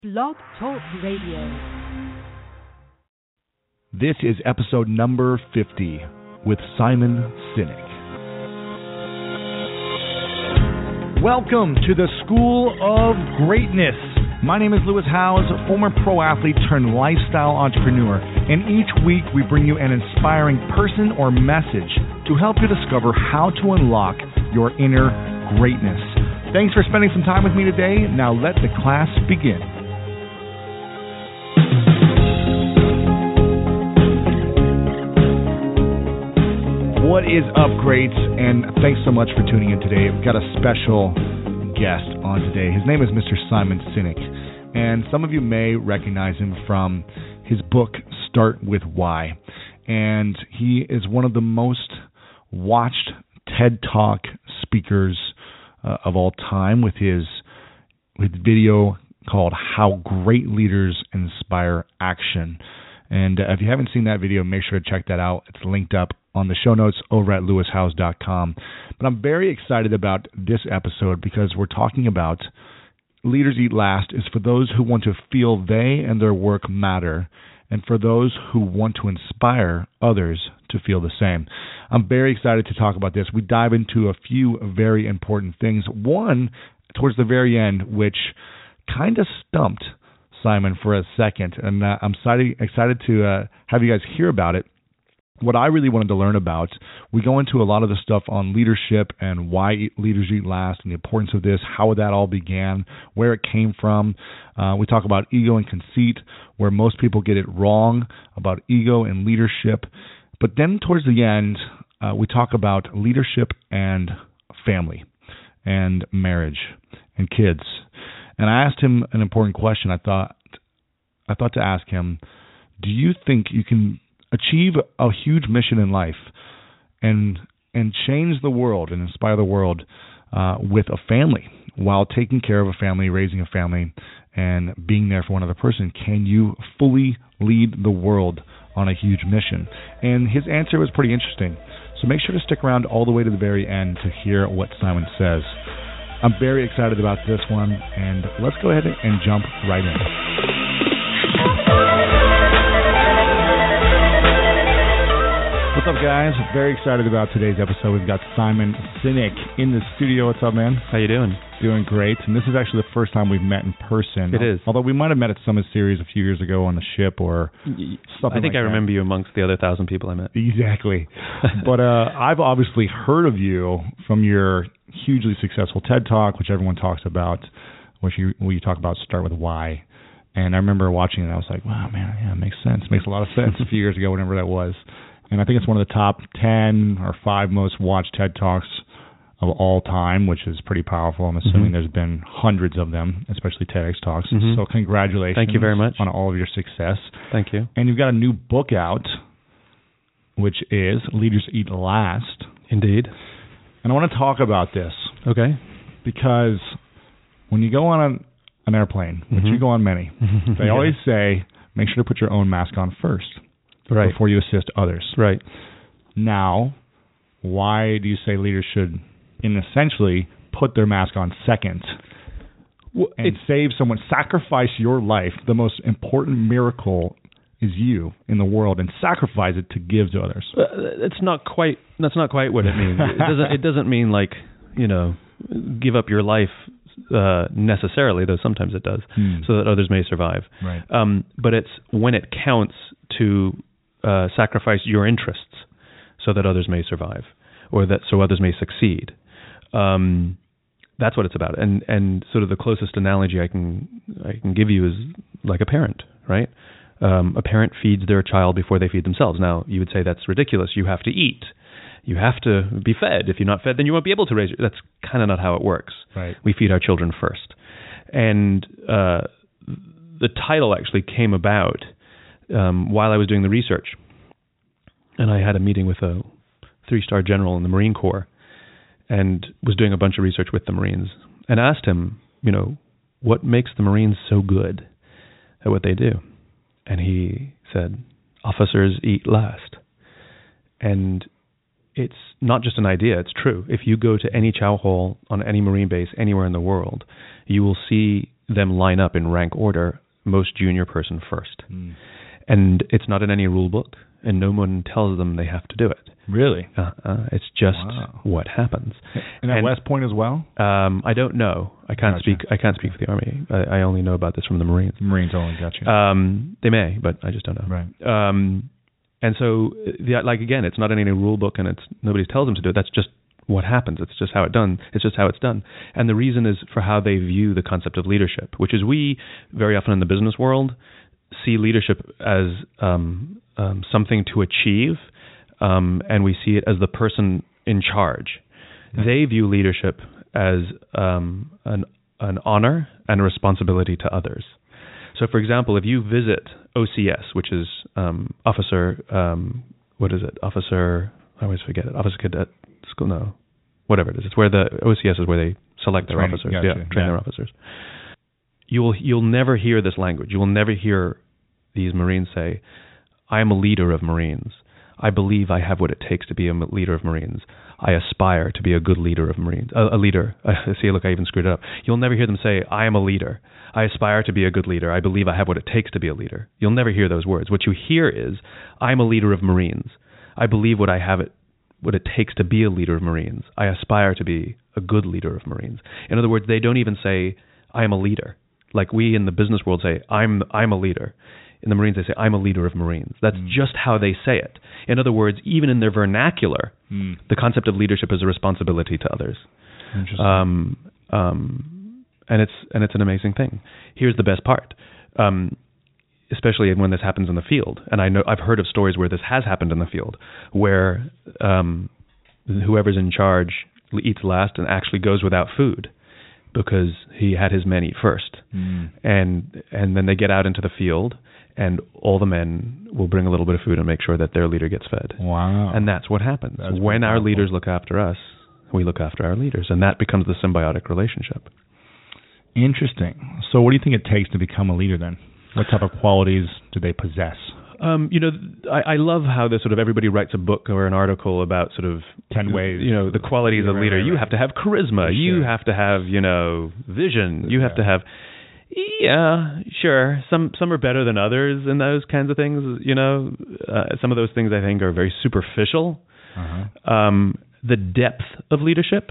Blog Talk Radio. This is episode number 50 with Simon Sinek. Welcome to the School of Greatness. My name is Lewis Howes, former pro athlete turned lifestyle entrepreneur, and each week we bring you an inspiring person or message to help you discover how to unlock your inner greatness. Thanks for spending some time with me today. Now let the class begin. What is up, greats? And thanks so much for tuning in today. We've got a special guest on today. His name is Mr. Simon Sinek, and some of you may recognize him from his book, Start With Why. And he is one of the most watched TED Talk speakers of all time with his video called How Great Leaders Inspire Action. And if you haven't seen that video, make sure to check that out. It's linked up on the show notes over at lewishowes.com. But I'm very excited about this episode because we're talking about Leaders Eat Last is for those who want to feel they and their work matter, and for those who want to inspire others to feel the same. I'm very excited to talk about this. We dive into a few very important things. One, towards the very end, which kind of stumped Simon for a second, and I'm excited to have you guys hear about it. What I really wanted to learn about, we go into a lot of the stuff on leadership and why leaders eat last and the importance of this, how that all began, where it came from. We talk about ego and conceit, where most people get it wrong about ego and leadership. But then towards the end, we talk about leadership and family and marriage and kids. And I asked him an important question. I thought to ask him, do you think you can achieve a huge mission in life and change the world and inspire the world with a family while taking care of a family, raising a family, and being there for one other person? Can you fully lead the world on a huge mission? And his answer was pretty interesting. So make sure to stick around all the way to the very end to hear what Simon says. I'm very excited about this one, and let's go ahead and jump right in. What's up, guys? Very excited about today's episode. We've got Simon Sinek in the studio. What's up, man? How you doing? Doing great. And this is actually the first time we've met in person. It is. Although we might have met at Summit Series a few years ago on the ship or something I think I remember you amongst the other 1,000 people I met. Exactly. But I've obviously heard of you from your hugely successful TED Talk, which everyone talks about, where you talk about Start With Why. And I remember watching it, and I was like, wow, man, yeah, it makes sense. It makes a lot of sense a few years ago, whenever that was. And I think it's one of the top 10 or 5 most watched TED Talks of all time, which is pretty powerful. I'm assuming there's been hundreds of them, especially TEDx Talks. So congratulations. Thank you very much on all of your success. Thank you. And you've got a new book out, which is Leaders Eat Last. Indeed. And I want to talk about this. Okay. Because when you go on an airplane, which you go on many, they always say, make sure to put your own mask on first. Right. Before you assist others. Right. Now, why do you say leaders should, essentially, put their mask on second and save someone, sacrifice your life? The most important miracle is you in the world, and sacrifice it to give to others. That's not quite what it means. It doesn't mean like, give up your life necessarily, though sometimes it does, so that others may survive. Right. But it's when it counts to sacrifice your interests so that others may survive, or that so others may succeed. That's what it's about. And sort of the closest analogy I can give you is like a parent, right? A parent feeds their child before they feed themselves. Now, you would say that's ridiculous. You have to eat. You have to be fed. If you're not fed, then you won't be able to raise it. That's kind of not how it works. Right. We feed our children first. And the title actually came about while I was doing the research. And I had a meeting with a 3-star general in the Marine Corps and was doing a bunch of research with the Marines and asked him, what makes the Marines so good at what they do? And he said, officers eat last. And it's not just an idea, it's true. If you go to any chow hall on any Marine base anywhere in the world, you will see them line up in rank order, most junior person first. And it's not in any rule book, and no one tells them they have to do it. Really? It's just what happens. And at West Point as well? I don't know. I can't speak. I can't speak for the Army. I only know about this from the Marines. Marines only, gotcha. They may, but I just don't know. Right. And so, again, it's not in any rule book, and it's nobody tells them to do it. That's just what happens. It's just how it's done. It's just how it's done. And the reason is for how they view the concept of leadership, which is we very often in the business world see leadership as something to achieve, and we see it as the person in charge. They view leadership as an honor and a responsibility to others. So, for example, if you visit OCS, which is Officer, Officer, I always forget it, Officer Cadet School, no, whatever it is. It's where the OCS is where they select their officers, train their officers. You'll never hear this language. You will never hear these Marines say, I am a leader of Marines. I believe I have what it takes to be a leader of Marines. I aspire to be a good leader of Marines. A leader. See, look, I even screwed it up. You'll never hear them say, I am a leader. I aspire to be a good leader. I believe I have what it takes to be a leader. You'll never hear those words. What you hear is, I am a leader of Marines. I believe what it takes to be a leader of Marines. I aspire to be a good leader of Marines. In other words, they don't even say, I am a leader. Like we in the business world say, I'm a leader. In the Marines, they say, I'm a leader of Marines. That's just how they say it. In other words, even in their vernacular, the concept of leadership is a responsibility to others. Interesting. And it's an amazing thing. Here's the best part, especially when this happens in the field. And I've heard of stories where this has happened in the field, where whoever's in charge eats last and actually goes without food because he had his men eat first. And then they get out into the field, and all the men will bring a little bit of food and make sure that their leader gets fed. Wow. And that's what happens. When our leaders look after us, we look after our leaders, and that becomes the symbiotic relationship. Interesting. So what do you think it takes to become a leader then? What type of qualities do they possess? I love how everybody writes a book or an article about 10 ways. The qualities of a leader. You have to have charisma. Sure. You have to have, vision. You have to have, sure. Some are better than others in those kinds of things. Some of those things I think are very superficial. The depth of leadership,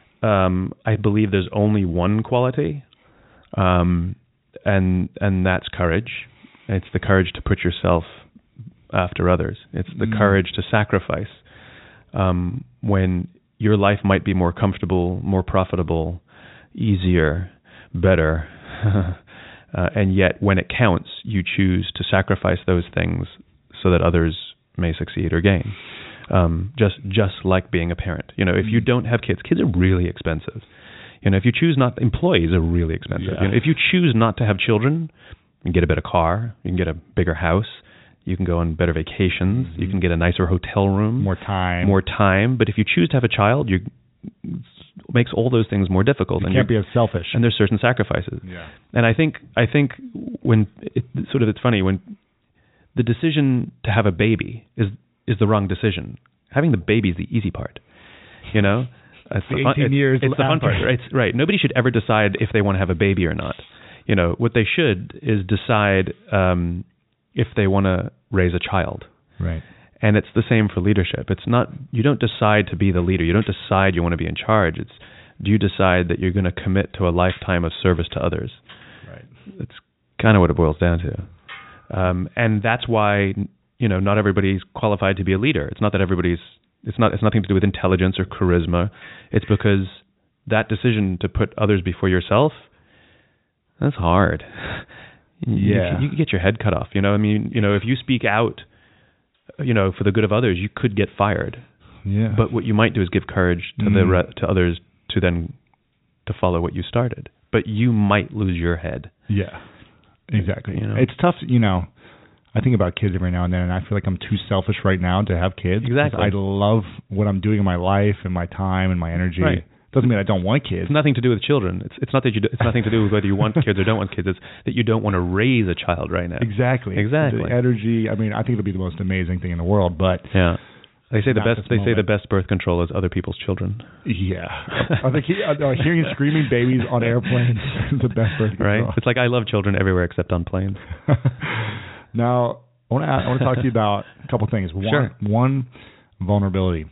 I believe there's only one quality, and that's courage. It's the courage to put yourself after others. It's the courage to sacrifice when your life might be more comfortable, more profitable, easier, better, and yet when it counts, you choose to sacrifice those things so that others may succeed or gain. Just like being a parent. If you don't have kids are really expensive. If you choose not, employees are really expensive. Yeah. If you choose not to have children, you can get a better car, you can get a bigger house, you can go on better vacations, you can get a nicer hotel room. More time. But if you choose to have a child, it makes all those things more difficult. You can't be as selfish. And there's certain sacrifices. Yeah. And I think when it's funny, when the decision to have a baby is the wrong decision. Having the baby is the easy part. It's the 18 years it's the fun part. Right. Nobody should ever decide if they want to have a baby or not. What they should is decide if they want to raise a child. Right. And it's the same for leadership. It's not, you don't decide to be the leader. You don't decide you want to be in charge. It's, do you decide that you're going to commit to a lifetime of service to others? Right. It's kind of what it boils down to. And that's why, not everybody's qualified to be a leader. It's not that it's nothing to do with intelligence or charisma. It's because that decision to put others before yourself, that's hard. Yeah. You could get your head cut off. If you speak out, for the good of others, you could get fired. Yeah. But what you might do is give courage to others to follow what you started. But you might lose your head. Yeah. Exactly. It's tough, I think about kids every now and then, and I feel like I'm too selfish right now to have kids. Exactly. I love what I'm doing in my life and my time and my energy. Right. Doesn't mean I don't want kids. It's nothing to do with children. It's not that it's nothing to do with whether you want kids or don't want kids. It's that you don't want to raise a child right now. Exactly. The energy. I think it'll be the most amazing thing in the world. But yeah, They say the best birth control is other people's children. Yeah. I think hearing screaming babies on airplanes is the best birth control. Right? It's like I love children everywhere except on planes. Now, I want to talk to you about a couple things. One, vulnerability.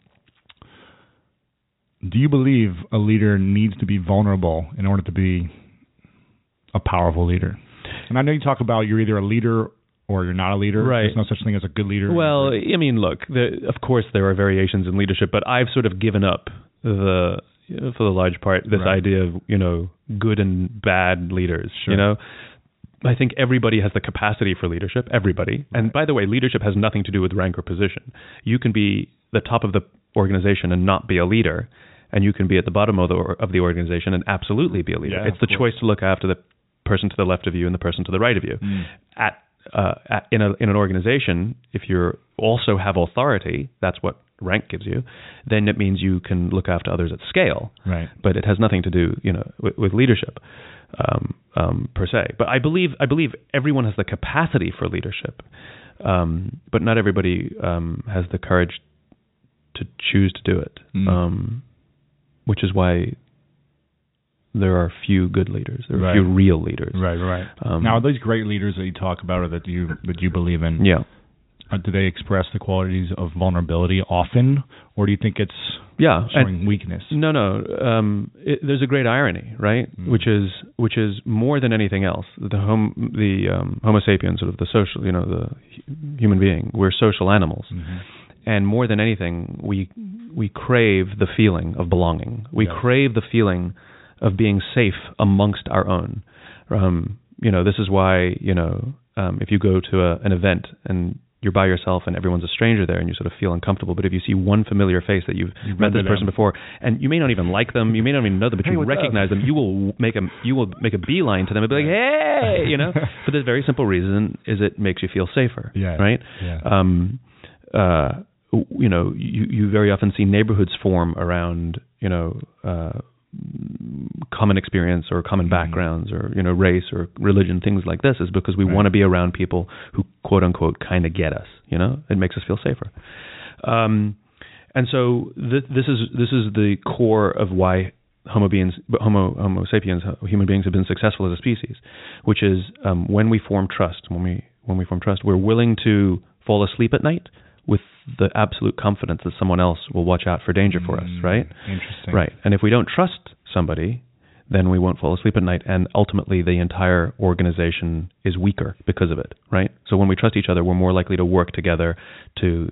Do you believe a leader needs to be vulnerable in order to be a powerful leader? And I know you talk about you're either a leader or you're not a leader. Right. There's no such thing as a good leader. Well, I mean, look, of course there are variations in leadership, but I've sort of given up for the large part this idea of, good and bad leaders, Sure. I think everybody has the capacity for leadership, everybody. Right. And by the way, leadership has nothing to do with rank or position. You can be the top of the organization and not be a leader, and you can be at the bottom of the organization and absolutely be a leader. Yeah, it's the choice to look after the person to the left of you and the person to the right of you. In an organization, if you also have authority, that's what rank gives you, then it means you can look after others at scale. Right. But it has nothing to do, with leadership per se. But I believe everyone has the capacity for leadership, but not everybody has the courage to choose to do it. Which is why there are few good leaders. There are few real leaders. Right. Now, are those great leaders that you talk about or that you believe in? Yeah. Do they express the qualities of vulnerability often, or do you think it's showing weakness? No. There's a great irony, right? Which is more than anything else. The Homo sapiens, sort of the social, the human being. We're social animals. And more than anything, we crave the feeling of belonging. We crave the feeling of being safe amongst our own. This is why, if you go to an event and you're by yourself and everyone's a stranger there and you sort of feel uncomfortable, but if you see one familiar face that you've met this person before, and you may not even like them, you may not even know them, but you recognize them, you will make a beeline to them and be like, hey, for this very simple reason is it makes you feel safer, right? Yeah. You very often see neighborhoods form around, common experience or common backgrounds or, race or religion, things like this, is because we want to be around people who, quote unquote, kind of get us, it makes us feel safer. And so this is the core of why Homo sapiens, human beings, have been successful as a species, which is when we form trust, we're willing to fall asleep at night with the absolute confidence that someone else will watch out for danger for us, right? Interesting. Right. And if we don't trust somebody, then we won't fall asleep at night, and ultimately the entire organization is weaker because of it, right? So when we trust each other, we're more likely to work together to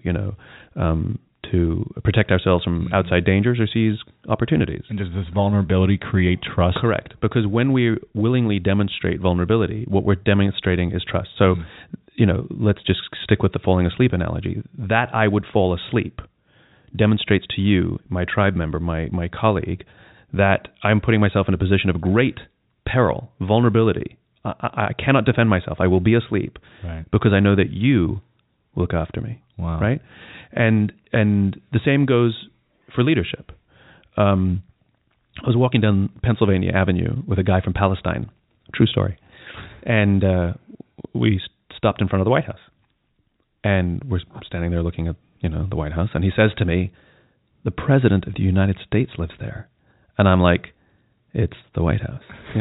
protect ourselves from outside dangers or seize opportunities. And does this vulnerability create trust? Correct. Because when we willingly demonstrate vulnerability, what we're demonstrating is trust. So, let's just stick with the falling asleep analogy. That I would fall asleep demonstrates to you, my tribe member, my colleague, that I'm putting myself in a position of great peril, vulnerability. I cannot defend myself. I will be asleep because I know that you look after me. Wow. Right? And the same goes for leadership. I was walking down Pennsylvania Avenue with a guy from Palestine, true story, and we stopped in front of the White House, and we're standing there looking at the White House, and he says to me, "The President of the United States lives there," and I'm like, "It's the White House."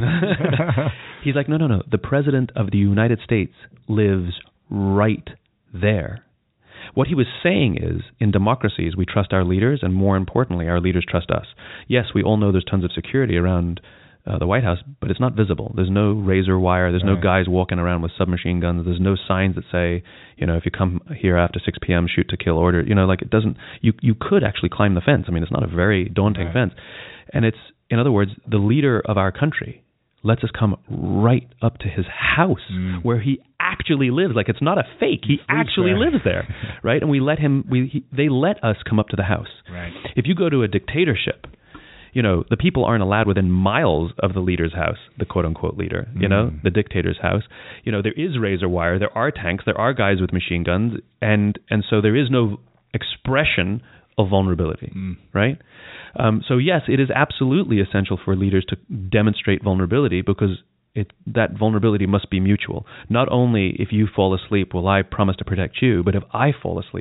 He's like, "No. The President of the United States lives right there." What he was saying is, in democracies, we trust our leaders, and more importantly, our leaders trust us. Yes, we all know there's tons of security around the White House, but it's not visible. There's no razor wire. There's no guys walking around with submachine guns. There's no signs that say, if you come here after 6 p.m., shoot to kill order. It doesn't. You could actually climb the fence. I mean, it's not a very daunting fence. And it's, in other words, the leader of our country lets us come right up to his house where he actually lives. Like, it's not a fake. He actually lives there, right? And we let him. They let us come up to the house. Right. If you go to a dictatorship, the people aren't allowed within miles of the leader's house, the quote-unquote leader, the dictator's house. There is razor wire, there are tanks, there are guys with machine guns, and so there is no expression of vulnerability, right? So yes, it is absolutely essential for leaders to demonstrate vulnerability, because that vulnerability must be mutual. Not only if you fall asleep will I promise to protect you, but if I fall asleep,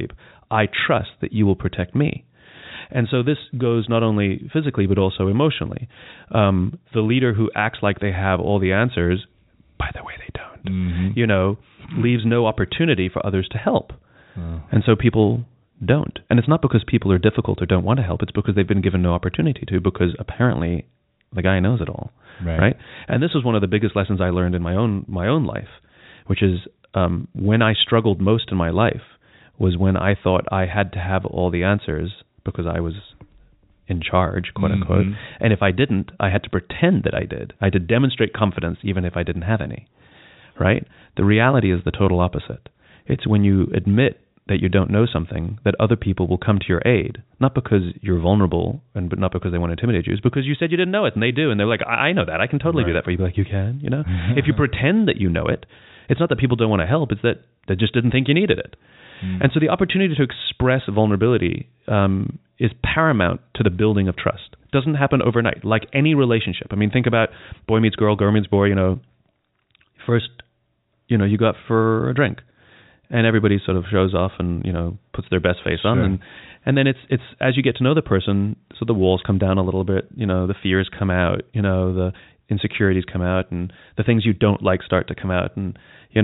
I trust that you will protect me. And so this goes not only physically, but also emotionally. The leader who acts like they have all the answers, by the way, they don't, leaves no opportunity for others to help. And so people don't. And it's not because people are difficult or don't want to help. It's because they've been given no opportunity to, because apparently the guy knows it all. Right? And this was one of the biggest lessons I learned in my own life, which is when I struggled most in my life was when I thought I had to have all the answers because I was in charge, quote unquote. And if I didn't, I had to pretend that I did. I had to demonstrate confidence even if I didn't have any. Right? The reality is the total opposite. It's when you admit that you don't know something that other people will come to your aid, not because you're vulnerable but not because they want to intimidate you. It's because you said you didn't know it and they do, and they're like, I know that. I can totally do that for you. Like, you can, If you pretend that you know it, it's not that people don't want to help. It's that they just didn't think you needed it. And so the opportunity to express vulnerability is paramount to the building of trust. It doesn't happen overnight, like any relationship. I mean, think about boy meets girl, girl meets boy, First, you go out for a drink, and everybody sort of shows off and, puts their best face on. And then it's as you get to know the person, so the walls come down a little bit, the fears come out, the insecurities come out, and the things you don't like start to come out, and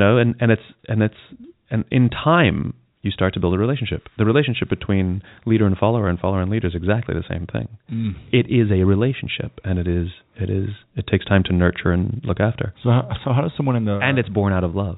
in time you start to build a relationship. The relationship between leader and follower and leader is exactly the same thing. It is a relationship, and it takes time to nurture and look after. So how does someone and it's born out of love.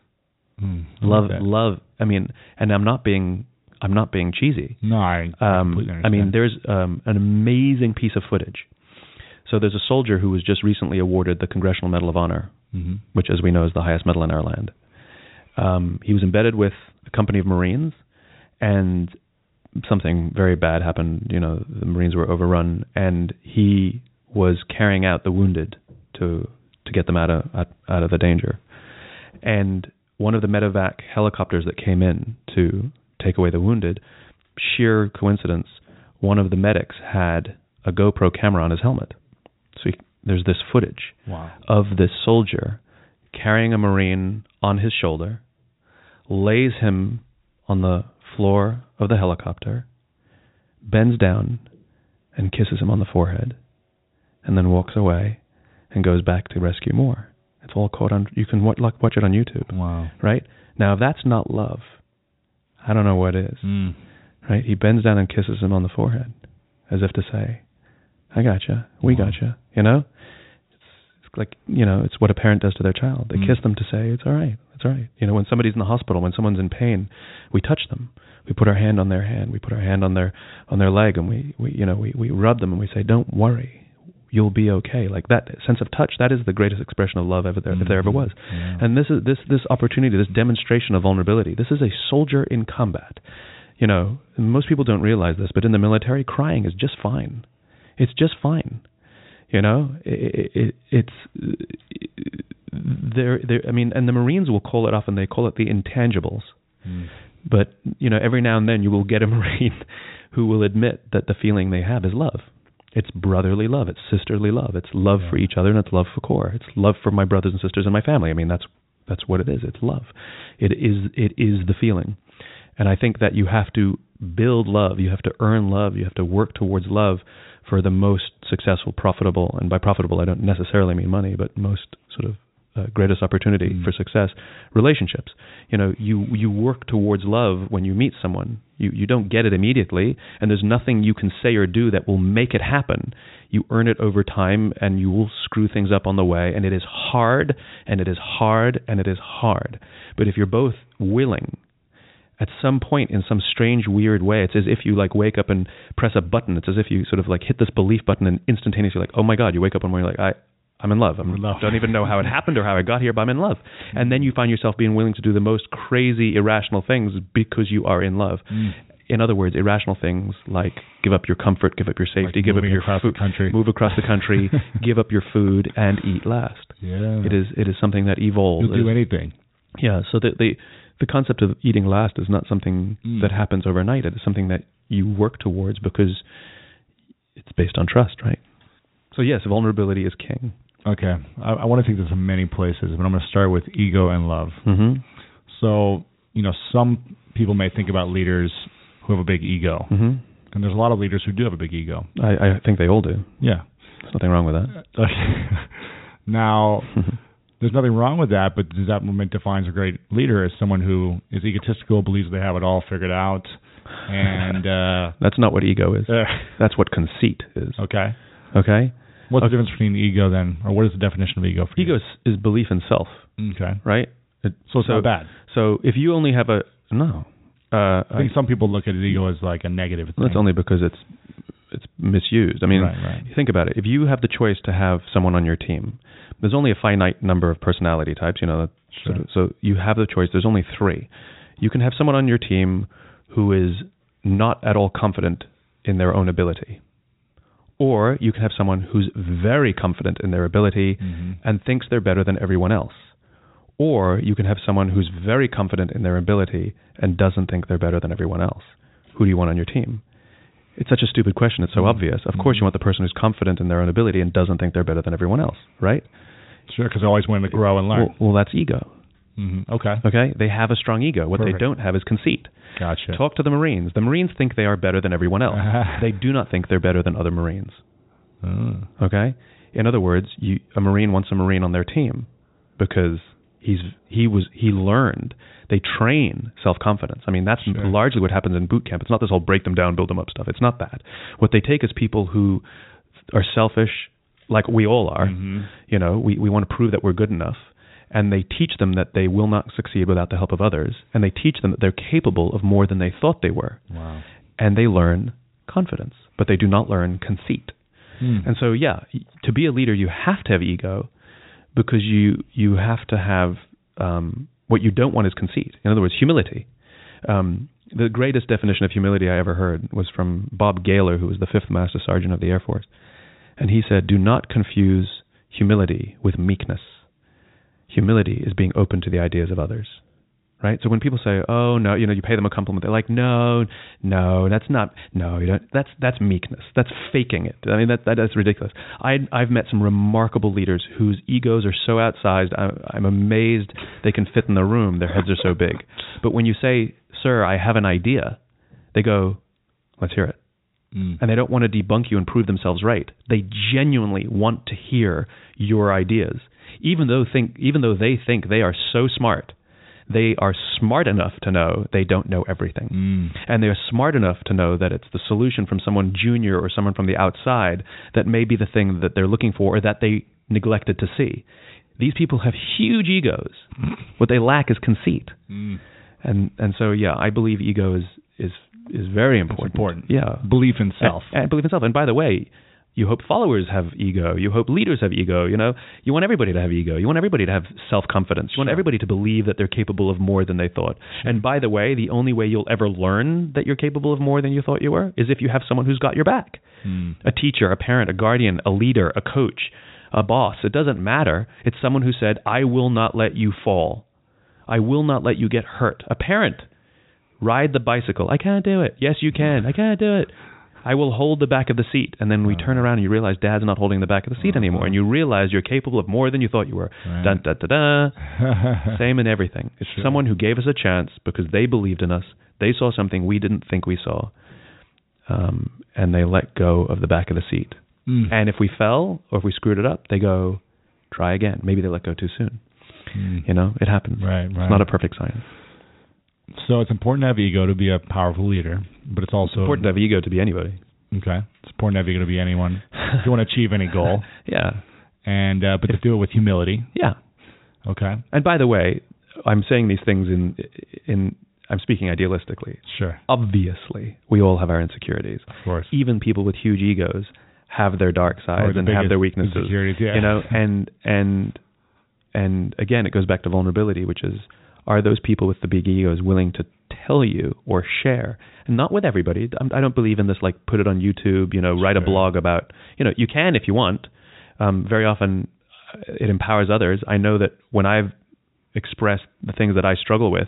Love. I mean, and I'm not being cheesy. No, I completely understand. I mean, there's an amazing piece of footage. So there's a soldier who was just recently awarded the Congressional Medal of Honor, which, as we know, is the highest medal in our land. He was embedded with a company of Marines, and something very bad happened. The Marines were overrun, and he was carrying out the wounded to get them out of the danger. And one of the medevac helicopters that came in to take away the wounded, sheer coincidence, one of the medics had a GoPro camera on his helmet. So there's this footage of this soldier carrying a Marine on his shoulder, lays him on the floor of the helicopter, bends down and kisses him on the forehead, and then walks away and goes back to rescue more. It's all caught on. You can watch it on YouTube. Wow! Right now, if that's not love, I don't know what is. Right? He bends down and kisses him on the forehead, as if to say, "I gotcha. We gotcha." It's like it's what a parent does to their child. They kiss them to say, "It's all right. It's all right." When somebody's in the hospital, when someone's in pain, we touch them. We put our hand on their hand. We put our hand on their leg, and we rub them and we say, "Don't worry. You'll be okay." Like that sense of touch, that is the greatest expression of love if there ever was. Yeah. And this opportunity, this demonstration of vulnerability, this is a soldier in combat. Most people don't realize this, but in the military, crying is just fine. It's just fine. It's there. I mean, and the Marines will call it often. They call it the intangibles. But every now and then you will get a Marine who will admit that the feeling they have is love. It's brotherly love. It's sisterly love. It's love for each other, and it's love for CORE. It's love for my brothers and sisters and my family. I mean, that's what it is. It's love. It is the feeling. And I think that you have to build love. You have to earn love. You have to work towards love for the most successful, profitable, and by profitable I don't necessarily mean money, but most sort of greatest opportunity for success, relationships. You work towards love when you meet someone. You don't get it immediately, and there's nothing you can say or do that will make it happen. You earn it over time, and you will screw things up on the way, and it is hard, and it is hard, and it is hard. But if you're both willing, at some point in some strange, weird way, it's as if you wake up and press a button. It's as if you sort of hit this belief button and instantaneously oh my God, you wake up one morning I'm in love. I don't even know how it happened or how I got here, but I'm in love. And then you find yourself being willing to do the most crazy, irrational things because you are in love. In other words, irrational things like give up your comfort, give up your safety, give up your food, move across the country, give up your food, and eat last. Yeah. It is something that evolves. You'll do anything. Yeah, so the concept of eating last is not something that happens overnight. It is something that you work towards because it's based on trust, right? So yes, vulnerability is king. Okay. I want to take this in many places, but I'm going to start with ego and love. So, some people may think about leaders who have a big ego. Mm-hmm. And there's a lot of leaders who do have a big ego. I think they all do. Yeah. There's nothing wrong with that. Now, there's nothing wrong with that, but does that what defines a great leader as someone who is egotistical, believes they have it all figured out, and... That's not what ego is. That's what conceit is. Okay. Okay? What's the difference between ego then, or what is the definition of ego for you? Ego is belief in self. Okay. Right? So it's not bad. So if you only have no. I think some people look at ego as like a negative thing. That's only because it's misused. I mean, right. Think about it. If you have the choice to have someone on your team, there's only a finite number of personality types. Sure. So you have the choice. There's only 3. You can have someone on your team who is not at all confident in their own ability. Or you can have someone who's very confident in their ability and thinks they're better than everyone else. Or you can have someone who's very confident in their ability and doesn't think they're better than everyone else. Who do you want on your team? It's such a stupid question. It's so obvious. Of course you want the person who's confident in their own ability and doesn't think they're better than everyone else, right? Sure, because they always want to grow and learn. Well, that's ego. Okay? They have a strong ego. What Perfect. they don't have is conceit. Gotcha. Talk to the Marines. The Marines think they are better than everyone else. They do not think they're better than other Marines. Okay? In other words, a Marine wants a Marine on their team because he learned. They train self-confidence. I mean, that's largely what happens in boot camp. It's not this whole break them down, build them up stuff. It's not that. What they take is people who are selfish, like we all are. We want to prove that we're good enough. And they teach them that they will not succeed without the help of others. And they teach them that they're capable of more than they thought they were. Wow. And they learn confidence, but they do not learn conceit. And so, to be a leader, you have to have ego because you have to have what you don't want is conceit. In other words, humility. The greatest definition of humility I ever heard was from Bob Gaylor, who was the 5th Master Sergeant of the Air Force. And he said, do not confuse humility with meekness. Humility is being open to the ideas of others, right? So when people say, "Oh no," you pay them a compliment, they're like, "No, that's not. No, you don't. That's meekness. That's faking it." I mean, that's ridiculous. I've met some remarkable leaders whose egos are so outsized. I'm amazed they can fit in the room. Their heads are so big. But when you say, "Sir, I have an idea," they go, "Let's hear it." And they don't want to debunk you and prove themselves right. They genuinely want to hear your ideas. Even though they think they are so smart, they are smart enough to know they don't know everything. And they're smart enough to know that it's the solution from someone junior or someone from the outside that may be the thing that they're looking for or that they neglected to see. These people have huge egos. What they lack is conceit. And so, I believe ego is very important. It's important. Yeah. Belief in self. And belief in self. And by the way, you hope followers have ego. You hope leaders have ego. You want everybody to have ego. You want everybody to have self-confidence. You want everybody to believe that they're capable of more than they thought. And by the way, the only way you'll ever learn that you're capable of more than you thought you were is if you have someone who's got your back. A teacher, a parent, a guardian, a leader, a coach, a boss. It doesn't matter. It's someone who said, I will not let you fall. I will not let you get hurt. A parent. Ride the bicycle. I can't do it. Yes, you can. I can't do it. I will hold the back of the seat. And then we turn around and you realize Dad's not holding the back of the seat anymore. And you realize you're capable of more than you thought you were. Right. Dun, dun, dun, dun. Same in everything. It's someone who gave us a chance because they believed in us. They saw something we didn't think we saw. And they let go of the back of the seat. And if we fell or if we screwed it up, they go, try again. Maybe they let go too soon. It happens. Right. It's not a perfect science. So it's important to have ego to be a powerful leader, but it's also important to have ego to be anybody. Okay, it's important to have ego to be anyone if you want to achieve any goal. And but to do it with humility. Yeah. Okay. And by the way, I'm saying these things in I'm speaking idealistically. Sure. Obviously, we all have our insecurities. Of course. Even people with huge egos have their dark sides and have their weaknesses. Insecurities, yeah. And again, it goes back to vulnerability, which is, are those people with the big egos willing to tell you or share? And not with everybody. I don't believe in this, like, put it on YouTube, write a blog about, you can if you want. Very often it empowers others. I know that when I've expressed the things that I struggle with,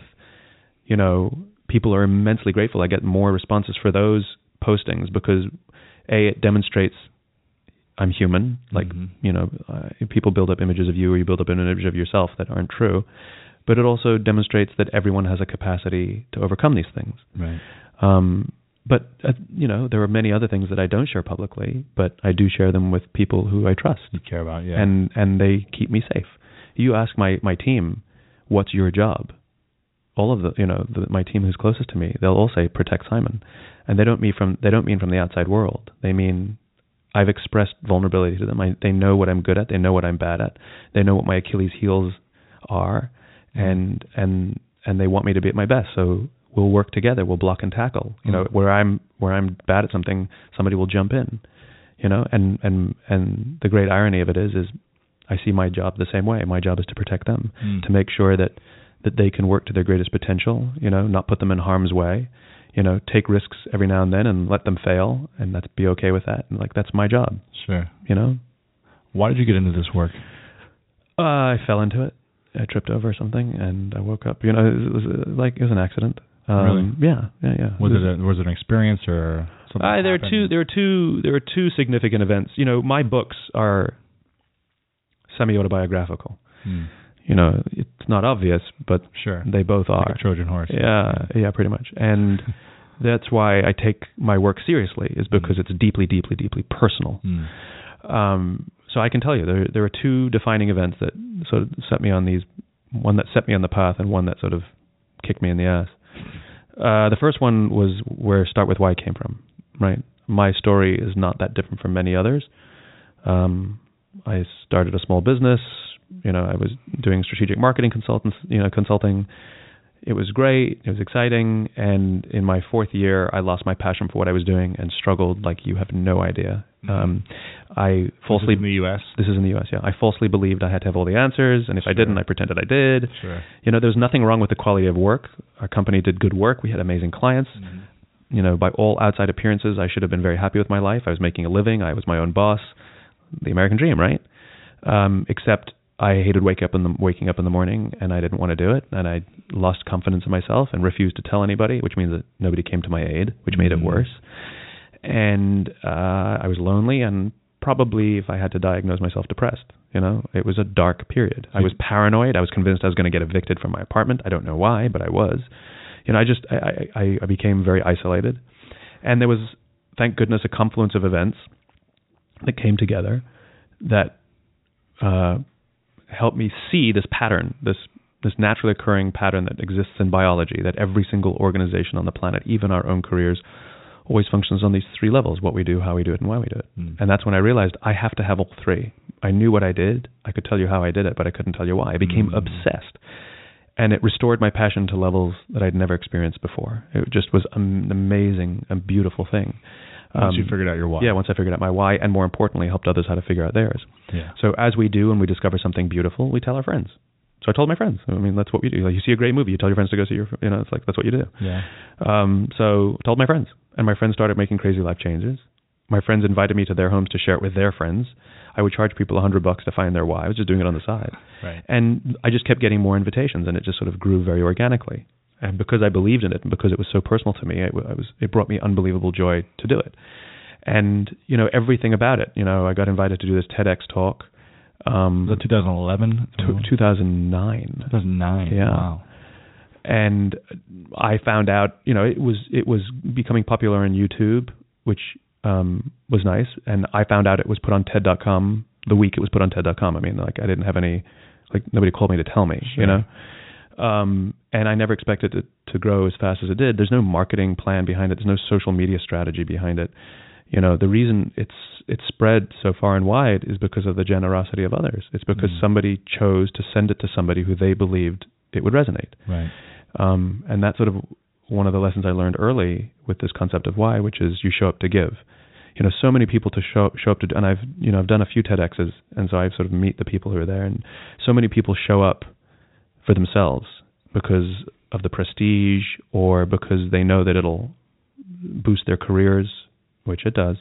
people are immensely grateful. I get more responses for those postings because, A, it demonstrates I'm human. Like, people build up images of you or you build up an image of yourself that aren't true. But it also demonstrates that everyone has a capacity to overcome these things. Right. But there are many other things that I don't share publicly, but I do share them with people who I trust. You care about, yeah. And they keep me safe. You ask my team, what's your job? All of my team who's closest to me, they'll all say protect Simon, and they don't mean from the outside world. They mean I've expressed vulnerability to them. They know what I'm good at. They know what I'm bad at. They know what my Achilles heels are, and they want me to be at my best. So we'll work together. We'll block and tackle. Where I'm bad at something, somebody will jump in. And the great irony of it is I see my job the same way. My job is to protect them, to make sure that they can work to their greatest potential, not put them in harm's way, take risks every now and then and let them fail, and that's be okay with that. And that's my job. Sure. Why did you get into this work? I fell into it. I tripped over something and I woke up. It was an accident. Really? Yeah. Was it an experience or something? There were two significant events. My books are semi-autobiographical. It's not obvious, but sure, they both are. Like a Trojan horse. Yeah, pretty much. And that's why I take my work seriously, is because it's deeply, deeply, deeply personal. So I can tell you there are two defining events that sort of set me on one that set me on the path and one that sort of kicked me in the ass. The first one was where Start With Why came from, right? My story is not that different from many others. I started a small business. I was doing strategic marketing consulting. It was great. It was exciting. And in my fourth year, I lost my passion for what I was doing and struggled like you have no idea. I falsely... This is in the U.S.? This is in the U.S., yeah. I falsely believed I had to have all the answers, and if I didn't, I pretended I did. Sure. There was nothing wrong with the quality of work. Our company did good work. We had amazing clients. By all outside appearances, I should have been very happy with my life. I was making a living. I was my own boss. The American dream, right? Except I hated waking up in the morning, and I didn't want to do it, and I lost confidence in myself and refused to tell anybody, which means that nobody came to my aid, which made it worse. And I was lonely, and probably, if I had to diagnose myself, depressed. It was a dark period. I was paranoid. I was convinced I was going to get evicted from my apartment. I don't know why, but I was. I became very isolated. And there was, thank goodness, a confluence of events that came together that helped me see this pattern, this naturally occurring pattern that exists in biology, that every single organization on the planet, even our own careers, always functions on these three levels: what we do, how we do it, and why we do it. And that's when I realized I have to have all three. I knew what I did. I could tell you how I did it, but I couldn't tell you why. I became obsessed. And it restored my passion to levels that I'd never experienced before. It just was an amazing and beautiful thing. Once you figured out your why. Yeah, once I figured out my why, and more importantly, helped others how to figure out theirs. Yeah. So as we do, when we discover something beautiful, we tell our friends. So I told my friends. That's what we do. Like, you see a great movie, you tell your friends to go see it's like, that's what you do. Yeah. So I told my friends, and my friends started making crazy life changes. My friends invited me to their homes to share it with their friends. I would charge people $100 to find their why. I was just doing it on the side. Right. And I just kept getting more invitations, and it just sort of grew very organically. And because I believed in it, and because it was so personal to me, it brought me unbelievable joy to do it. And, everything about it. I got invited to do this TEDx talk. Was it 2011? 2009. 2009. Yeah. Wow. And I found out, it was becoming popular on YouTube, which was nice. And I found out it was put on TED.com the week it was put on TED.com. I didn't have any, nobody called me to tell me, Sure. And I never expected it to grow as fast as it did. There's no marketing plan behind it. There's no social media strategy behind it. The reason it's spread so far and wide is because of the generosity of others. It's because somebody chose to send it to somebody who they believed it would resonate. Right. And that's sort of one of the lessons I learned early with this concept of why, which is you show up to give. So many people to show up to, and I've done a few TEDx's, and so I sort of meet the people who are there, and so many people show up for themselves because of the prestige or because they know that it'll boost their careers, which it does.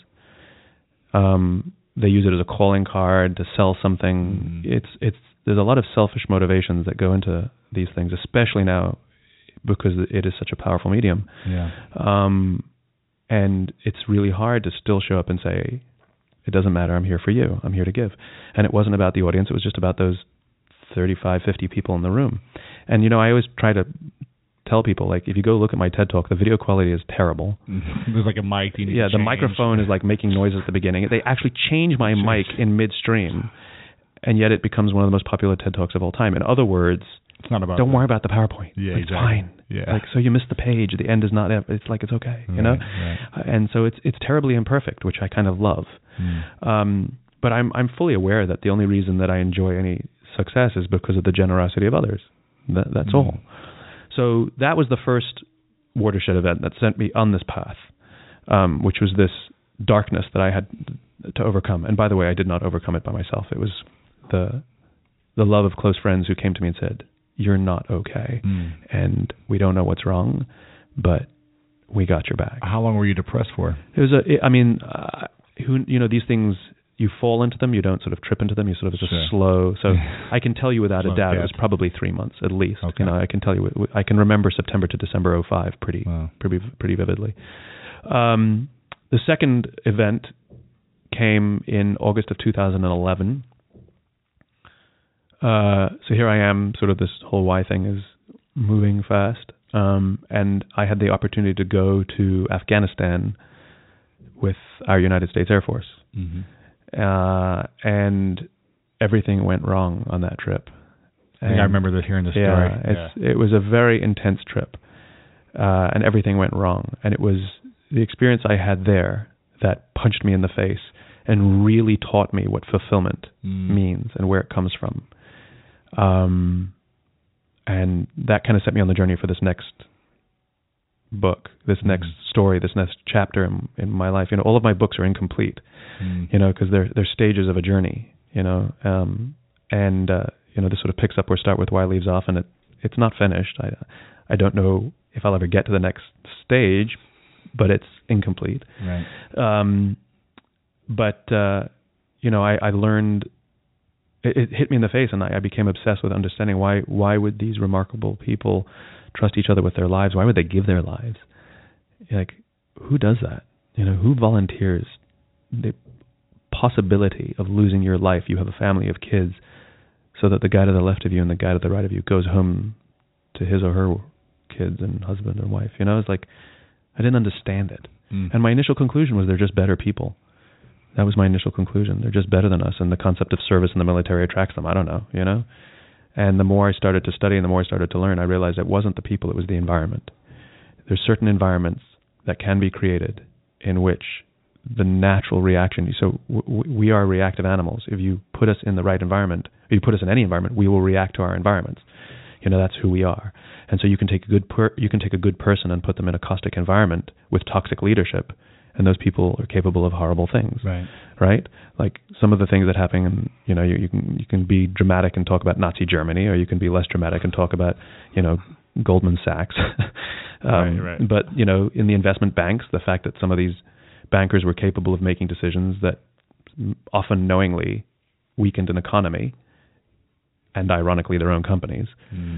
They use it as a calling card to sell something. There's a lot of selfish motivations that go into these things, especially now because it is such a powerful medium. Yeah. And it's really hard to still show up and say, it doesn't matter, I'm here for you, I'm here to give. And it wasn't about the audience, it was just about those 35, 50 people in the room. And, I always try to tell people, like, if you go look at my TED Talk, the video quality is terrible. There's like a mic. The microphone is like making noises at the beginning. They actually change my mic in midstream, and yet it becomes one of the most popular TED Talks of all time. In other words, it's not about don't worry about the PowerPoint. Yeah, it's exactly. fine. Yeah. Like, so you missed the page. The end is not. It's like it's okay. You know. Right. And so it's terribly imperfect, which I kind of love. But I'm fully aware that the only reason that I enjoy any success is because of the generosity of others. That's all. So that was the first watershed event that sent me on this path, which was this darkness that I had to overcome. And by the way, I did not overcome it by myself. It was the love of close friends who came to me and said, "You're not okay, and we don't know what's wrong, but we got your back." How long were you depressed for? It was these things, you fall into them, you don't sort of trip into them, you sort of just slow. So I can tell you without a doubt, it was probably 3 months at least. Okay. I can tell you, I can remember September to December 2005 pretty vividly. The second event came in August of 2011. So here I am, sort of this whole why thing is moving fast. And I had the opportunity to go to Afghanistan with our United States Air Force. And everything went wrong on that trip. I think I remember hearing the story. It was a very intense trip. And everything went wrong. And it was the experience I had there that punched me in the face and really taught me what fulfillment means and where it comes from. And that kind of set me on the journey for this next book, this next story, this next chapter in my life. All of my books are incomplete, because they're stages of a journey, and this sort of picks up where Start With Why leaves off, and it's not finished. I don't know if I'll ever get to the next stage, but it's incomplete. Right. I learned. It hit me in the face, and I became obsessed with understanding why would these remarkable people trust each other with their lives? Why would they give their lives? Like, who does that? Who volunteers the possibility of losing your life? You have a family of kids, so that the guy to the left of you and the guy to the right of you goes home to his or her kids and husband or wife. It's like, I didn't understand it. And my initial conclusion was they're just better people. That was my initial conclusion. They're just better than us, and the concept of service in the military attracts them. I don't know, And the more I started to study and the more I started to learn, I realized it wasn't the people, it was the environment. There's certain environments that can be created in which the natural reaction, so we are reactive animals. If you put us in the right environment, if you put us in any environment, we will react to our environments. That's who we are. And so you can take a good person and put them in a caustic environment with toxic leadership, and those people are capable of horrible things. Right? Like some of the things that happen, you can be dramatic and talk about Nazi Germany, or you can be less dramatic and talk about, Goldman Sachs. Right. But, in the investment banks, the fact that some of these bankers were capable of making decisions that often knowingly weakened an economy, and ironically their own companies,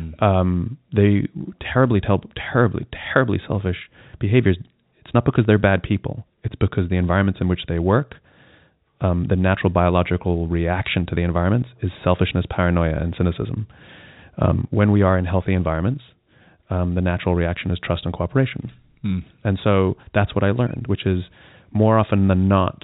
they terribly selfish behaviors. It's not because they're bad people. It's because the environments in which they work, the natural biological reaction to the environments is selfishness, paranoia, and cynicism. When we are in healthy environments, the natural reaction is trust and cooperation. And so that's what I learned, which is more often than not,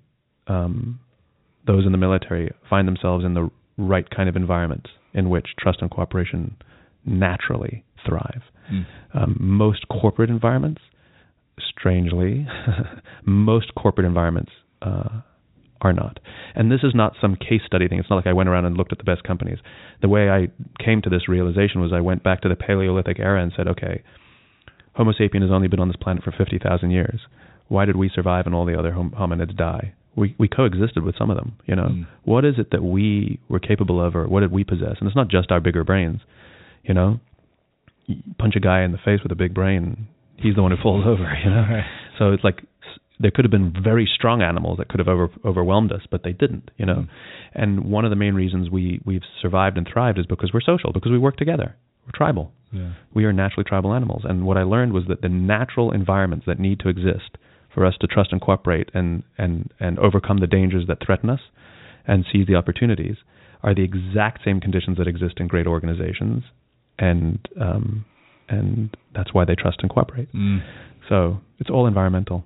those in the military find themselves in the right kind of environments in which trust and cooperation naturally thrive. Most corporate environments, strangely, most corporate environments are not. And this is not some case study thing. It's not like I went around and looked at the best companies. The way I came to this realization was I went back to the Paleolithic era and said, okay, Homo sapien has only been on this planet for 50,000 years. Why did we survive and all the other hominids die? We coexisted with some of them, What is it that we were capable of, or what did we possess? And it's not just our bigger brains, You punch a guy in the face with a big brain, he's the one who falls over, Right. So it's like there could have been very strong animals that could have overwhelmed us, but they didn't, And one of the main reasons we've survived and thrived is because we're social, because we work together. We're tribal. Yeah. We are naturally tribal animals. And what I learned was that the natural environments that need to exist for us to trust and cooperate and overcome the dangers that threaten us and seize the opportunities are the exact same conditions that exist in great organizations and and that's why they trust and cooperate. So it's all environmental.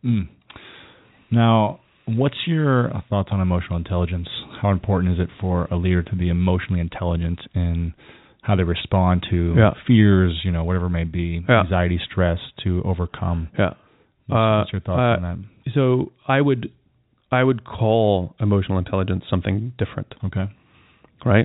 Now, what's your thoughts on emotional intelligence? How important is it for a leader to be emotionally intelligent in how they respond to fears, whatever it may be, anxiety, stress, to overcome? What's your thoughts on that? So I would call emotional intelligence something different. Okay. Right?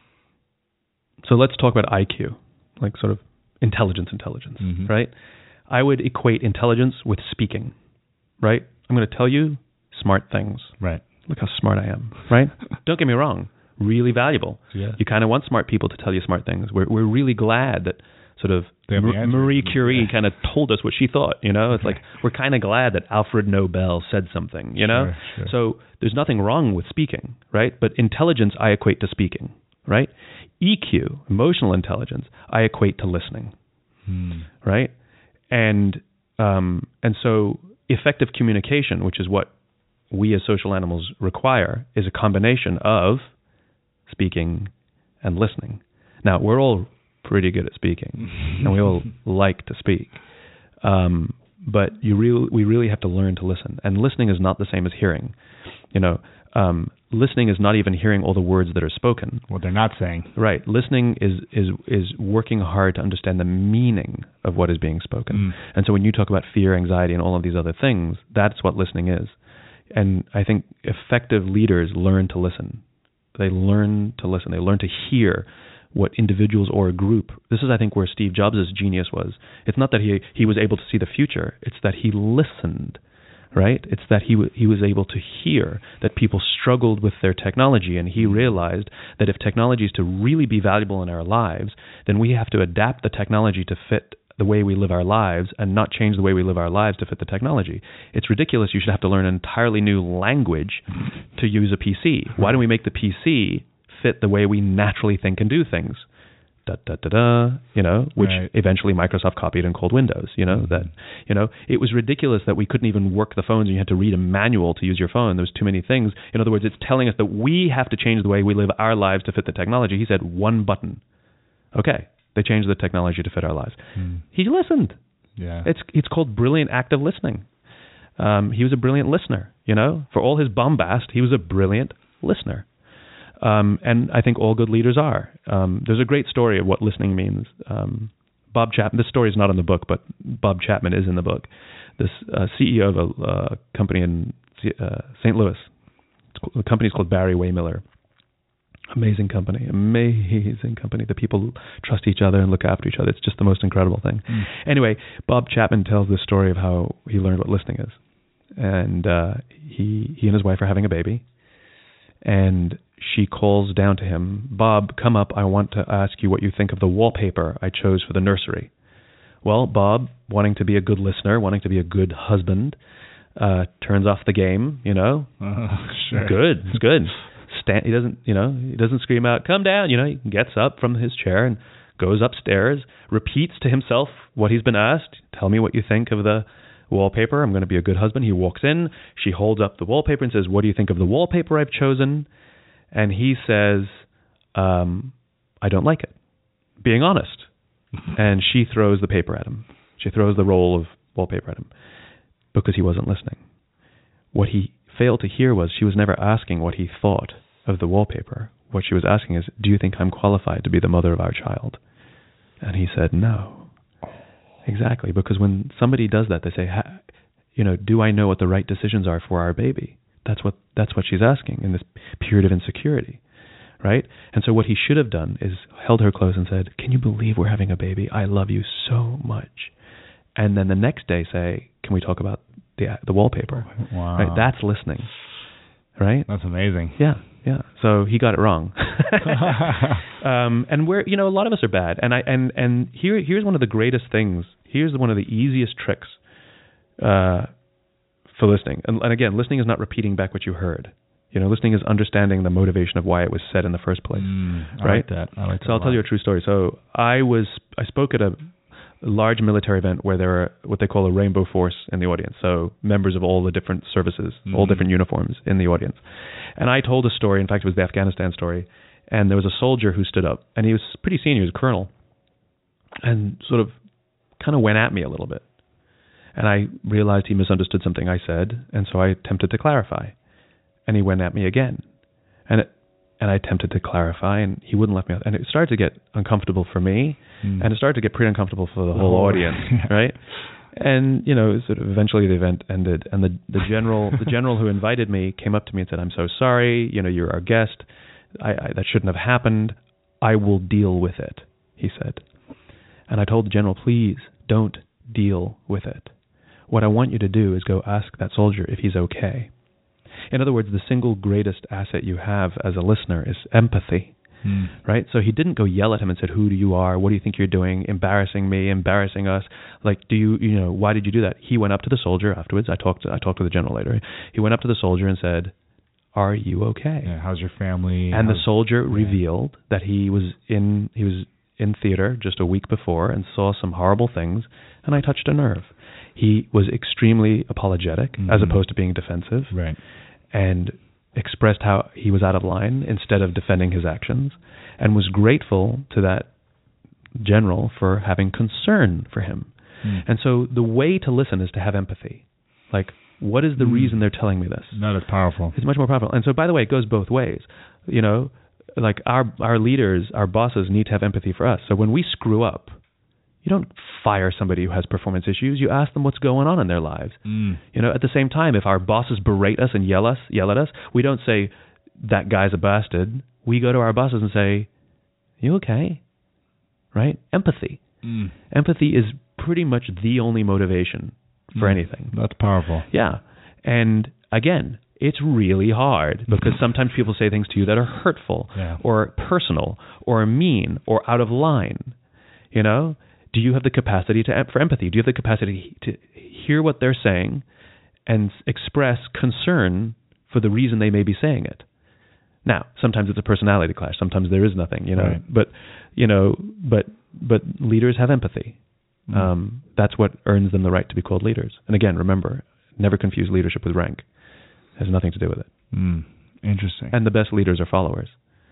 So let's talk about IQ, like sort of intelligence, right? I would equate intelligence with speaking, right? I'm going to tell you smart things. Right. Look how smart I am, right? Don't get me wrong. Really valuable. Yeah. You kind of want smart people to tell you smart things. We're really glad that sort of Marie Curie kind of told us what she thought, It's like we're kind of glad that Alfred Nobel said something, Sure. So there's nothing wrong with speaking, right? But intelligence I equate to speaking, right? EQ, emotional intelligence, I equate to listening, right? And so effective communication, which is what we as social animals require, is a combination of speaking and listening. Now, we're all pretty good at speaking, and we all like to speak. But we really have to learn to listen. And listening is not the same as hearing. Listening is not even hearing all the words that are spoken. What they're not saying. Right. Listening is working hard to understand the meaning of what is being spoken. And so when you talk about fear, anxiety, and all of these other things, that's what listening is. And I think effective leaders learn to listen. They learn to listen. They learn to hear what individuals or a group. This is, I think, where Steve Jobs' genius was. It's not that he was able to see the future. It's that he listened, right? It's that he was able to hear that people struggled with their technology, and he realized that if technology is to really be valuable in our lives, then we have to adapt the technology to fit the way we live our lives and not change the way we live our lives to fit the technology. It's ridiculous you should have to learn an entirely new language to use a PC. Why don't we make the PC fit the way we naturally think and do things? Which eventually Microsoft copied and called Windows. It was ridiculous that we couldn't even work the phones and you had to read a manual to use your phone. There was too many things. In other words, it's telling us that we have to change the way we live our lives to fit the technology. He said one button. Okay. They changed the technology to fit our lives. He listened. Yeah. It's called brilliant active listening. He was a brilliant listener, For all his bombast, he was a brilliant listener. And I think all good leaders are. There's a great story of what listening means. Bob Chapman, this story is not in the book, but Bob Chapman is in the book. This CEO of a company in St. Louis. The company's called Barry Waymiller. Amazing company. The people trust each other and look after each other. It's just the most incredible thing. Anyway, Bob Chapman tells this story of how he learned what listening is. And he and his wife are having a baby. And she calls down to him, "Bob, come up. I want to ask you what you think of the wallpaper I chose for the nursery." Well, Bob, wanting to be a good listener, wanting to be a good husband, turns off the game, Sure. Good. It's good. He doesn't scream out, "Come down." He gets up from his chair and goes upstairs, repeats to himself what he's been asked. "Tell me what you think of the wallpaper. I'm going to be a good husband." He walks in. She holds up the wallpaper and says, "What do you think of the wallpaper I've chosen?" And he says, "I don't like it." Being honest. And she throws the paper at him. She throws the roll of wallpaper at him because he wasn't listening. What he failed to hear was she was never asking what he thought of the wallpaper. What she was asking is, "Do you think I'm qualified to be the mother of our child?" And he said, "No." Exactly, because when somebody does that, they say, "Do I know what the right decisions are for our baby?" That's what she's asking in this period of insecurity, right? And so what he should have done is held her close and said, "Can you believe we're having a baby? I love you so much." And then the next day say, "Can we talk about the wallpaper?" Wow. Right? That's listening, right? That's amazing. Yeah. So he got it wrong. And where a lot of us are bad. And here's one of the greatest things. Here's one of the easiest tricks for listening. And again, listening is not repeating back what you heard. Listening is understanding the motivation of why it was said in the first place. I right? like that. So I'll tell you a true story. So I spoke at a large military event where there were what they call a rainbow force in the audience. So members of all the different services, all different uniforms in the audience. And I told a story. In fact, it was the Afghanistan story. And there was a soldier who stood up, and he was pretty senior. He was a colonel. and sort of kind of went at me a little bit. And I realized he misunderstood something I said, and so I attempted to clarify. And he went at me again. And I attempted to clarify, and he wouldn't let me out. And it started to get uncomfortable for me, and it started to get pretty uncomfortable for the whole audience, right? And, sort of eventually the event ended, and the general who invited me came up to me and said, "I'm so sorry, you're our guest. That shouldn't have happened. I will deal with it," he said. And I told the general, "Please don't deal with it. What I want you to do is go ask that soldier if he's okay." In other words, the single greatest asset you have as a listener is empathy, right? So he didn't go yell at him and said, "Who do you are? What do you think you're doing? Embarrassing me, embarrassing us. Like, why did you do that?" He went up to the soldier afterwards. I talked to the general later. He went up to the soldier and said, "Are you okay? Yeah, how's your family?" And the soldier revealed that he was in theater just a week before and saw some horrible things, and I touched a nerve. He was extremely apologetic as opposed to being defensive. Right. And expressed how he was out of line instead of defending his actions, and was grateful to that general for having concern for him. And so the way to listen is to have empathy. Like, what is the reason they're telling me this? Not as powerful. It's much more powerful. And so, by the way, it goes both ways. Like our leaders, our bosses need to have empathy for us. So when we screw up, you don't fire somebody who has performance issues. You ask them what's going on in their lives. At the same time, if our bosses berate us and yell at us, we don't say, "That guy's a bastard." We go to our bosses and say, "You okay?" Right? Empathy. Empathy is pretty much the only motivation for anything. That's powerful. Yeah. And again, it's really hard because sometimes people say things to you that are hurtful or personal or mean or out of line. Do you have the capacity for empathy? Do you have the capacity to hear what they're saying and express concern for the reason they may be saying it? Now, sometimes it's a personality clash. Sometimes there is nothing, Right. But leaders have empathy. That's what earns them the right to be called leaders. And again, remember, never confuse leadership with rank. It has nothing to do with it. Interesting. And the best leaders are followers.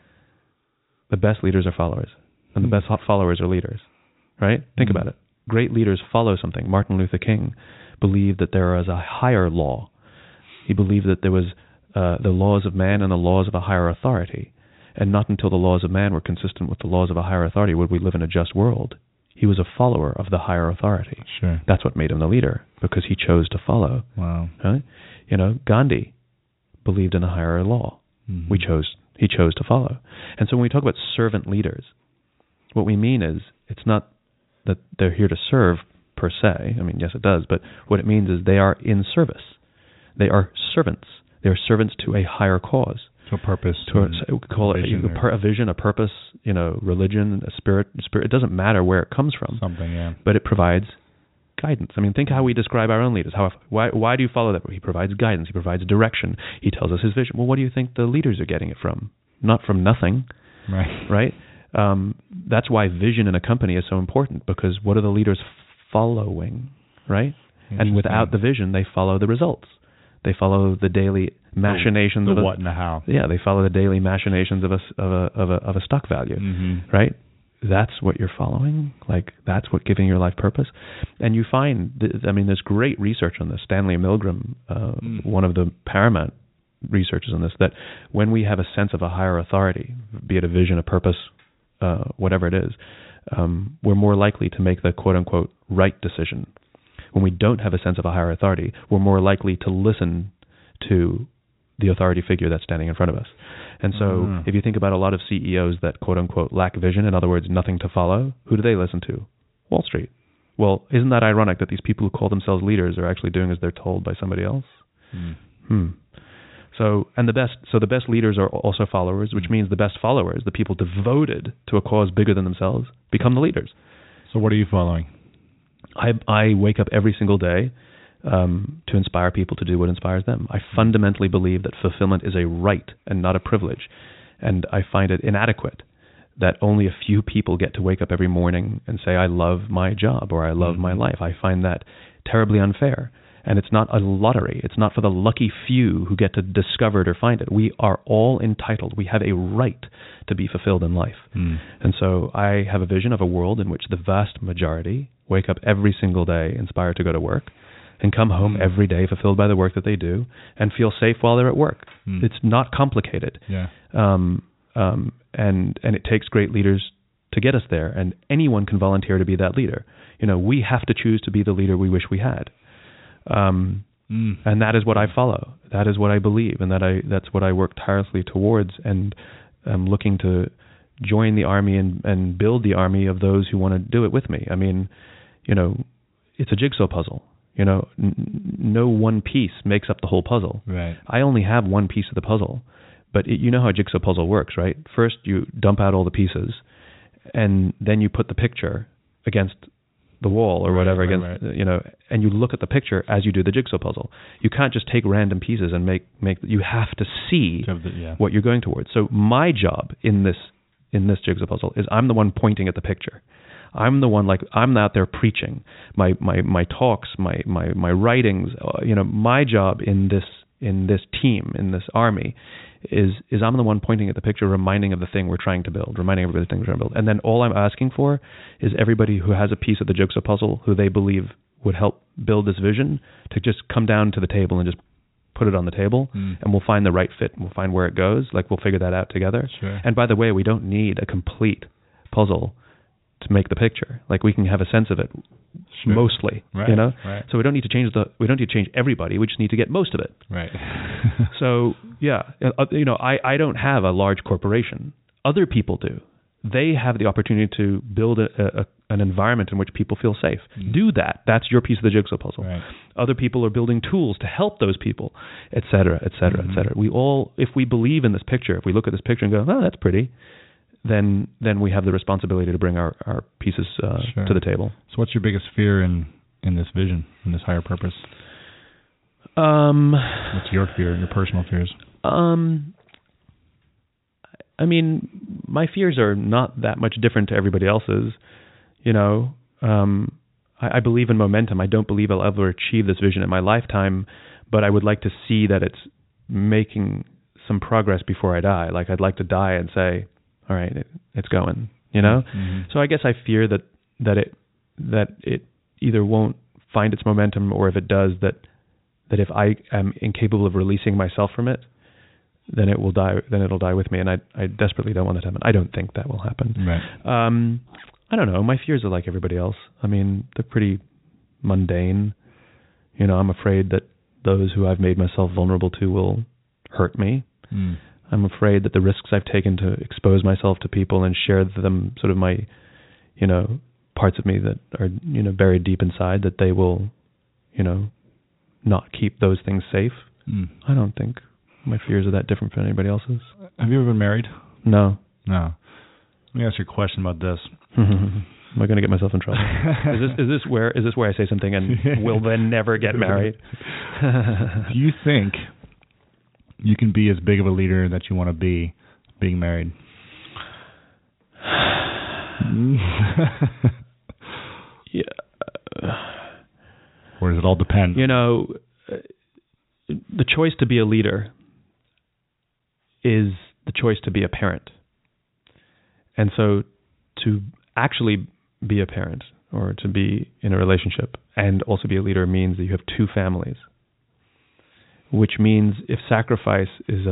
The best leaders are followers. And the best followers are leaders. Right? Think about it. Great leaders follow something. Martin Luther King believed that there was a higher law. He believed that there was the laws of man and the laws of a higher authority. And not until the laws of man were consistent with the laws of a higher authority would we live in a just world. He was a follower of the higher authority. Sure. That's what made him the leader, because he chose to follow. Wow. Right? Gandhi believed in a higher law. He chose to follow. And so when we talk about servant leaders, what we mean is it's not that they're here to serve per se. I mean, yes, it does, but what it means is they are in service. They are servants. They are servants to a higher cause. To a purpose. We call it a vision, a purpose, religion, a spirit. It doesn't matter where it comes from. Something, yeah. But it provides guidance. I mean, think how we describe our own leaders. Why do you follow that? He provides guidance. He provides direction. He tells us his vision. Well, what do you think the leaders are getting it from? Not from nothing. Right? That's why vision in a company is so important, because what are the leaders following, right? And without the vision, they follow the results. They follow the daily machinations of the what and the how. Yeah, they follow the daily machinations of a stock value, right? That's what you're following. Like, that's what giving your life purpose. And you find, there's great research on this. Stanley Milgram, one of the paramount researchers on this, that when we have a sense of a higher authority, be it a vision, a purpose, whatever it is, we're more likely to make the quote-unquote right decision. When we don't have a sense of a higher authority, we're more likely to listen to the authority figure that's standing in front of us. And so if you think about a lot of CEOs that quote-unquote lack vision, in other words, nothing to follow, who do they listen to? Wall Street. Well, isn't that ironic that these people who call themselves leaders are actually doing as they're told by somebody else? So the best leaders are also followers, which means the best followers, the people devoted to a cause bigger than themselves, become the leaders. So what are you following? I wake up every single day to inspire people to do what inspires them. I fundamentally believe that fulfillment is a right and not a privilege, and I find it inadequate that only a few people get to wake up every morning and say, I love my job or I love my life. I find that terribly unfair. And it's not a lottery. It's not for the lucky few who get to discover it or find it. We are all entitled. We have a right to be fulfilled in life. And so I have a vision of a world in which the vast majority wake up every single day inspired to go to work and come home every day fulfilled by the work that they do and feel safe while they're at work. It's not complicated. Yeah. And it takes great leaders to get us there, and anyone can volunteer to be that leader. We have to choose to be the leader we wish we had. And that is what I follow. That is what I believe, and that's what I work tirelessly towards, and I'm looking to join the army and build the army of those who want to do it with me. I mean, it's a jigsaw puzzle. No one piece makes up the whole puzzle. Right. I only have one piece of the puzzle, but you know how a jigsaw puzzle works, right? First, you dump out all the pieces, and then you put the picture against the wall or whatever, and you look at the picture as you do the jigsaw puzzle. You can't just take random pieces and make. You have to see what you're going towards. So my job in this jigsaw puzzle is I'm the one pointing at the picture. I'm the one, I'm out there preaching my talks, my writings. My job in this team, in this army, is I'm the one pointing at the picture, reminding of the thing we're trying to build, reminding everybody of the thing we're trying to build. And then all I'm asking for is everybody who has a piece of the jigsaw puzzle who they believe would help build this vision to just come down to the table and just put it on the table, and we'll find the right fit, and we'll find where it goes. We'll figure that out together. Sure. And by the way, we don't need a complete puzzle to make the picture. We can have a sense of it, mostly, Right. So we don't need to change everybody. We just need to get most of it. Right. So yeah, I don't have a large corporation. Other people do. They have the opportunity to build an environment in which people feel safe. Do that. That's your piece of the jigsaw puzzle. Right. Other people are building tools to help those people, et cetera, et cetera, et cetera. We all, if we believe in this picture, if we look at this picture and go, oh, that's pretty, then we have the responsibility to bring our pieces to the table. So what's your biggest fear in this vision, in this higher purpose? What's your fear, your personal fears? I mean, my fears are not that much different to everybody else's. I believe in momentum. I don't believe I'll ever achieve this vision in my lifetime, but I would like to see that it's making some progress before I die. I'd like to die and say, all right, it's going, So I guess I fear that it either won't find its momentum, or if it does, that if I am incapable of releasing myself from it, then it will die. Then it'll die with me, and I desperately don't want that to happen. I don't think that will happen. Right. I don't know. My fears are like everybody else. I mean, they're pretty mundane. I'm afraid that those who I've made myself vulnerable to will hurt me. I'm afraid that the risks I've taken to expose myself to people and share them, sort of my, parts of me that are, buried deep inside, that they will, not keep those things safe. I don't think my fears are that different from anybody else's. Have you ever been married? No. Let me ask you a question about this. Am I going to get myself in trouble? Is this where I say something and will then never get married? Do you think you can be as big of a leader that you want to be being married? Yeah. Or does it all depend? The choice to be a leader is the choice to be a parent. And so to actually be a parent, or to be in a relationship and also be a leader, means that you have two families. Which means if sacrifice is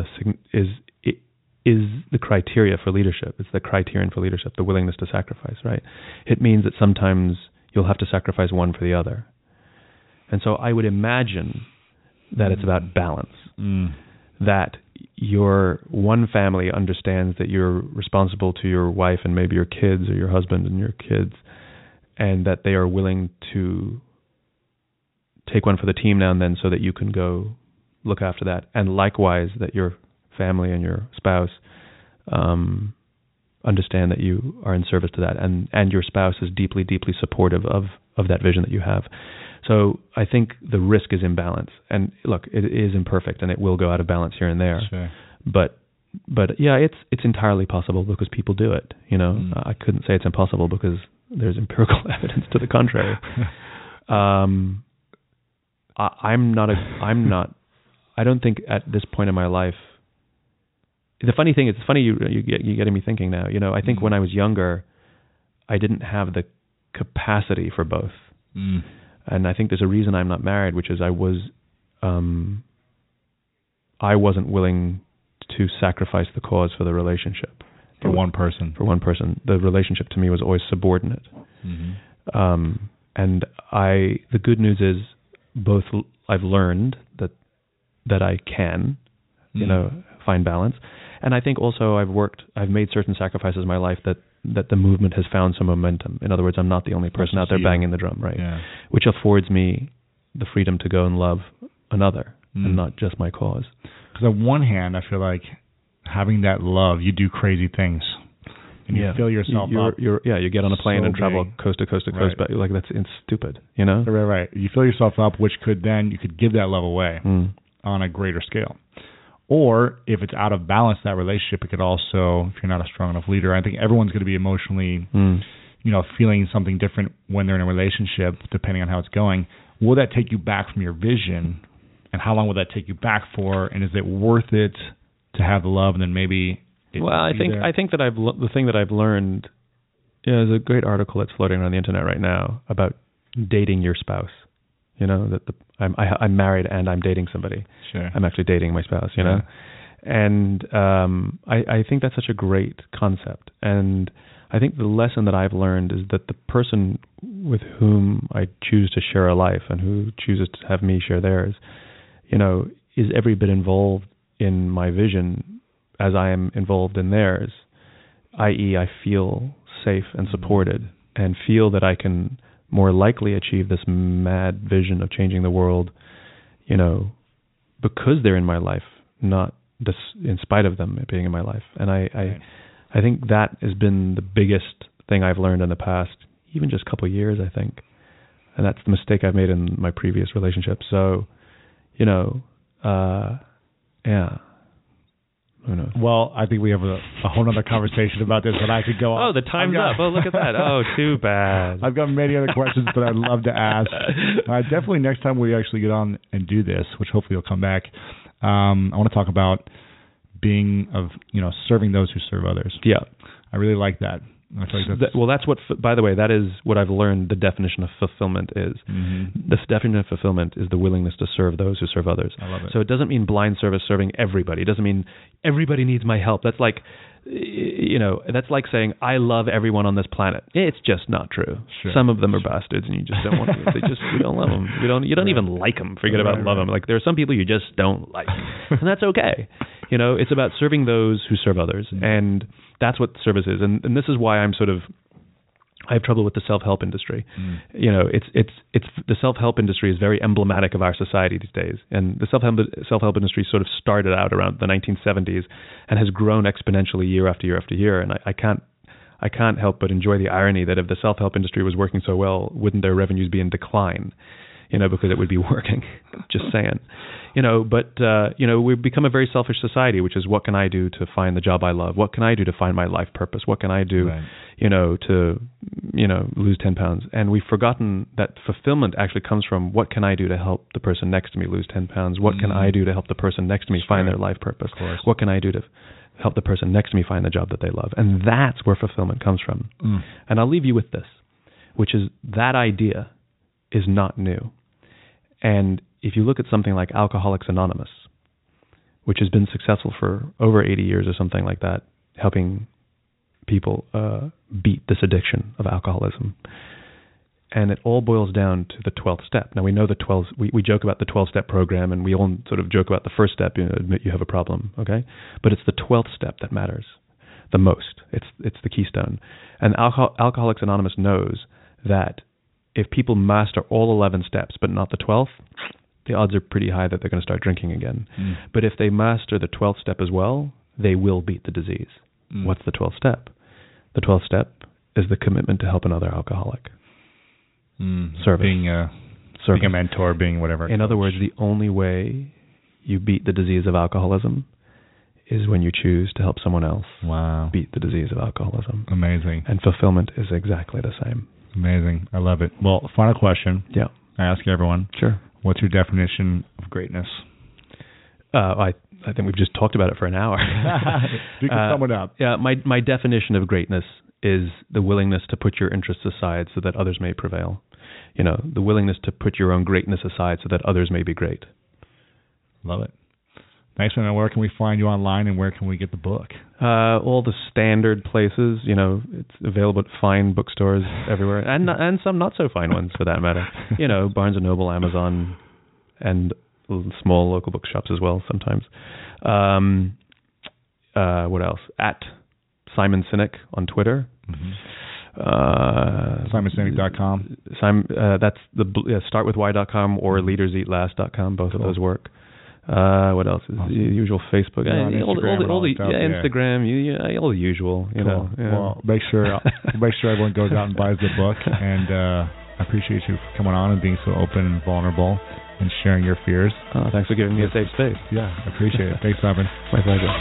the criteria for leadership, it's the criterion for leadership, the willingness to sacrifice, right? It means that sometimes you'll have to sacrifice one for the other. And so I would imagine that it's about balance. That your one family understands that you're responsible to your wife and maybe your kids, or your husband and your kids, and that they are willing to take one for the team now and then so that you can go look after that. And likewise, that your family and your spouse understand that you are in service to that, and your spouse is deeply, deeply supportive of that vision that you have. So I think the risk is imbalance. And look, it is imperfect, and it will go out of balance here and there. Sure. But yeah, it's entirely possible because people do it. I couldn't say it's impossible because there's empirical evidence to the contrary. I don't think at this point in my life. The funny thing is, it's funny you're getting me thinking now. I think when I was younger, I didn't have the capacity for both. And I think there's a reason I'm not married, which is I wasn't willing to sacrifice the cause for the relationship. For one person. The relationship to me was always subordinate. And the good news is both I've learned that I can, find balance. And I think also I've made certain sacrifices in my life that the movement has found some momentum. In other words, I'm not the only person out there banging the drum, right? Yeah. Which affords me the freedom to go and love another and not just my cause. Because on one hand, I feel like having that love, you do crazy things. And you fill yourself up. You get on a plane and travel coast to coast to coast, but it's stupid, Right. You fill yourself up, which you could give that love away on a greater scale. Or if it's out of balance, that relationship, it could also, if you're not a strong enough leader, I think everyone's going to be emotionally, feeling something different when they're in a relationship, depending on how it's going. Will that take you back from your vision? And how long will that take you back for? And is it worth it to have the love and then maybe... I think that the thing that I've learned, there's a great article that's floating around the internet right now about dating your spouse. I'm married and I'm dating somebody. Sure. I'm actually dating my spouse, And I think that's such a great concept. And I think the lesson that I've learned is that the person with whom I choose to share a life and who chooses to have me share theirs, is every bit involved in my vision as I am involved in theirs, i.e. I feel safe and supported and feel that I can more likely achieve this mad vision of changing the world, because they're in my life, not in spite of them being in my life. And I think that has been the biggest thing I've learned in the past, even just a couple of years, I think. And that's the mistake I've made in my previous relationship. So, who knows? Well, I think we have a whole other conversation about this, but I could go on. Oh, the time's up. Oh, look at that. Oh, too bad. I've got many other questions that I'd love to ask. Definitely next time we actually get on and do this, which hopefully you'll come back, I want to talk about serving those who serve others. Yeah. I really like that. I feel like that's what, by the way, that is what I've learned the definition of fulfillment is. The definition of fulfillment is the willingness to serve those who serve others. I love it. So it doesn't mean blind service serving everybody. It doesn't mean everybody needs my help. That's like, that's like saying I love everyone on this planet. It's just not true. Sure. Some of them are bastards, and you just don't want to. You don't love them. You don't even like them. Forget about love them. Like there are some people you just don't like, and that's okay. It's about serving those who serve others, and that's what service is. And this is why I have trouble with the self-help industry. It's the self-help industry is very emblematic of our society these days. And the self-help industry sort of started out around the 1970s and has grown exponentially year after year after year. And I can't help but enjoy the irony that if the self-help industry was working so well, wouldn't their revenues be in decline? Because it would be working. Just saying. We've become a very selfish society, which is what can I do to find the job I love? What can I do to find my life purpose? What can I do, to lose 10 pounds? And we've forgotten that fulfillment actually comes from what can I do to help the person next to me lose 10 pounds? What can I do to help the person next to me find their life purpose? What can I do to help the person next to me find the job that they love? And that's where fulfillment comes from. And I'll leave you with this, which is that idea is not new. And if you look at something like Alcoholics Anonymous, which has been successful for over 80 years or something like that, helping people beat this addiction of alcoholism. And it all boils down to the 12th step. Now, we know the 12, we joke about the 12-step program, and we all sort of joke about the first step, admit you have a problem, okay? But it's the 12th step that matters the most. It's the keystone. And Alcoholics Anonymous knows that if people master all 11 steps but not the 12th, the odds are pretty high that they're going to start drinking again. But if they master the 12th step as well, they will beat the disease. What's the 12th step? The 12th step is the commitment to help another alcoholic. Service. Being a mentor, being whatever. In other words, the only way you beat the disease of alcoholism is when you choose to help someone else beat the disease of alcoholism. Amazing. And fulfillment is exactly the same. Amazing. I love it. Well, final question. Yeah. I ask everyone. Sure. What's your definition of greatness? I think we've just talked about it for an hour. You can sum it up. Yeah, my definition of greatness is the willingness to put your interests aside so that others may prevail. The willingness to put your own greatness aside so that others may be great. Love it. Thanks, man. Where can we find you online, and where can we get the book? All the standard places. It's available at fine bookstores everywhere, and some not so fine ones for that matter. Barnes & Noble, Amazon, and small local bookshops as well sometimes. What else? At Simon Sinek on Twitter. SimonSinek.com. That's startwithwhy.com or leaderseatlast.com. Both of those work. What else? Is the usual Facebook? Instagram, all the usual. Cool. Well, make sure everyone goes out and buys the book. And I appreciate you for coming on and being so open and vulnerable and sharing your fears. Thanks for giving me a safe space. Yeah, I appreciate it. Thanks, Simon. My pleasure.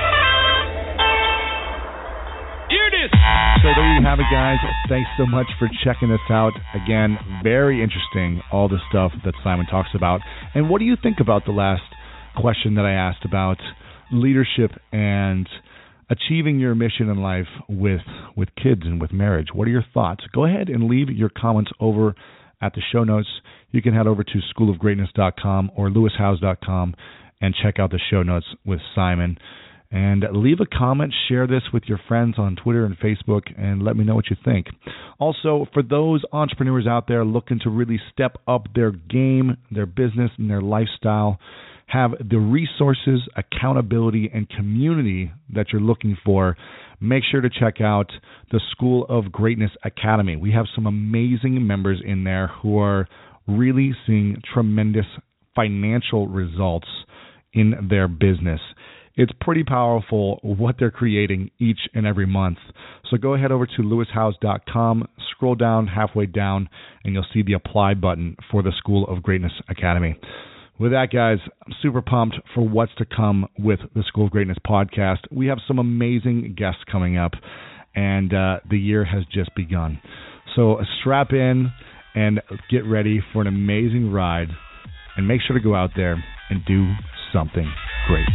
So there you have it, guys. Thanks so much for checking this out. Again, very interesting, all the stuff that Simon talks about. And what do you think about the last question that I asked about leadership and achieving your mission in life with kids and with marriage? What are your thoughts? Go ahead and leave your comments over at the show notes. You can head over to schoolofgreatness.com or lewishowes.com and check out the show notes with Simon. And leave a comment, share this with your friends on Twitter and Facebook, and let me know what you think. Also, for those entrepreneurs out there looking to really step up their game, their business, and their lifestyle, have the resources, accountability, and community that you're looking for, make sure to check out the School of Greatness Academy. We have some amazing members in there who are really seeing tremendous financial results in their business. It's pretty powerful what they're creating each and every month. So go ahead over to lewishowes.com, scroll down halfway down, and you'll see the apply button for the School of Greatness Academy. With that, guys, I'm super pumped for what's to come with the School of Greatness podcast. We have some amazing guests coming up, and the year has just begun. So strap in and get ready for an amazing ride, and make sure to go out there and do something great.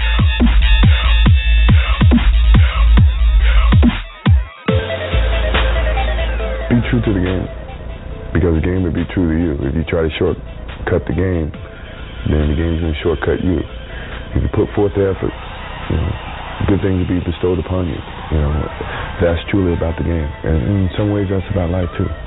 Be true to the game, because the game will be true to you. If you try to shortcut the game, then the game's going to shortcut you. If you put forth the effort, good things will be bestowed upon you. That's truly about the game. And in some ways, that's about life, too.